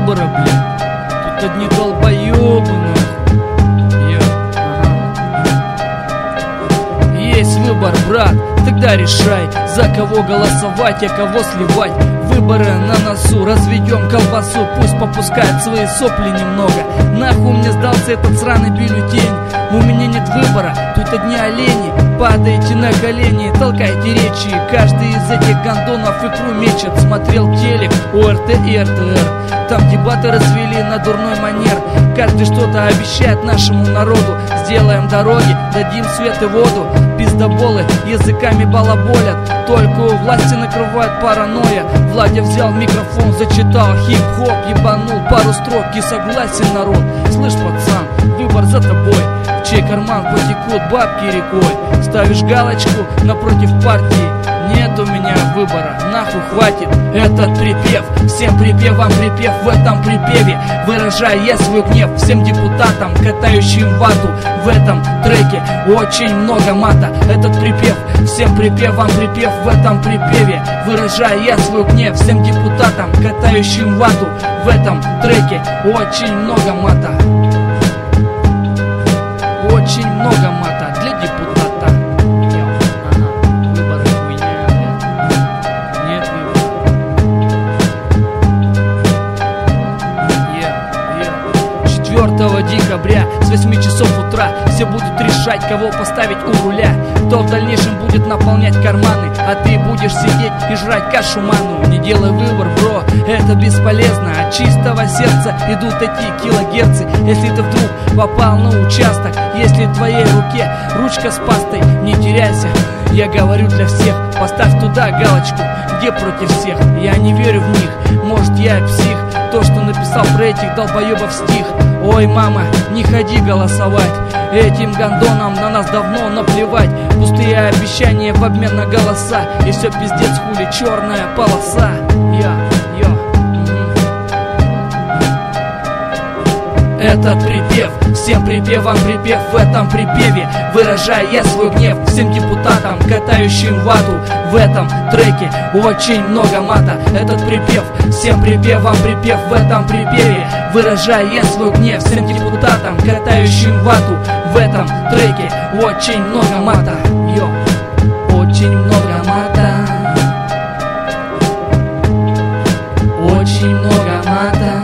выбора, блядь. Тут одни долбоёбы, нахуй. Есть выбор, брат, тогда решай, за кого голосовать, а кого сливать. Выборы на носу, разведем колбасу, пусть попускает свои сопли немного. Нахуй мне сдался этот сраный бюллетень. У меня нет выбора, тут одни олени. Падайте на колени, толкайте речи. Каждый из этих гондонов икру мечет. Смотрел телек, ОРТ и РТР. Там дебаты развели на дурной манер. Каждый что-то обещает нашему народу. Сделаем дороги, дадим свет и воду. Пиздоболы языками балаболят. Только у власти накрывает паранойя. Владя взял микрофон, зачитал хип-хоп, ебанул пару строк и согласен народ. Слышь, пацан, выбор за тобой. В чей карман потекут бабки рекой. Ставишь галочку напротив партии. Нет у меня выбора, нахуй хватит этот припев. Всем припевам припев в этом припеве. Выражаю я свой гнев всем депутатам, катающим вату. В этом треке очень много мата. Этот припев, всем припевам припев в этом припеве. Выражаю я свой гнев всем депутатам, катающим вату. В этом треке очень много мата. Очень много мата для депутата. Выборы хуйня, блядь. Нет выбора. 4 декабря с 8 часов утра все будут решать, кого поставить у руля. Кто в дальнейшем будет наполнять карманы, а ты будешь сидеть и жрать кашу ману. Не делай выбор, бро, это бесполезно. От чистого сердца идут эти килогерцы. Если ты вдруг попал на участок, если в твоей руке ручка с пастой, не теряйся, я говорю для всех. Поставь туда галочку, где против всех. Я не верю в них, может я псих. То, что написал про этих долбоебов стих. Ой, мама, не ходи голосовать. Этим гондонам на нас давно наплевать. Пустые обещания в обмен на голоса. И все пиздец, хули, черная полоса. Этот припев, всем припевам припев в этом припеве. Выражаю я свой гнев всем депутатам, катающим вату. В этом треке очень много мата. Этот припев, всем припевам припев в этом припеве. Выражаю я свой гнев всем депутатам, катающим вату. В этом треке очень много мата. Очень много мата. Очень много мата.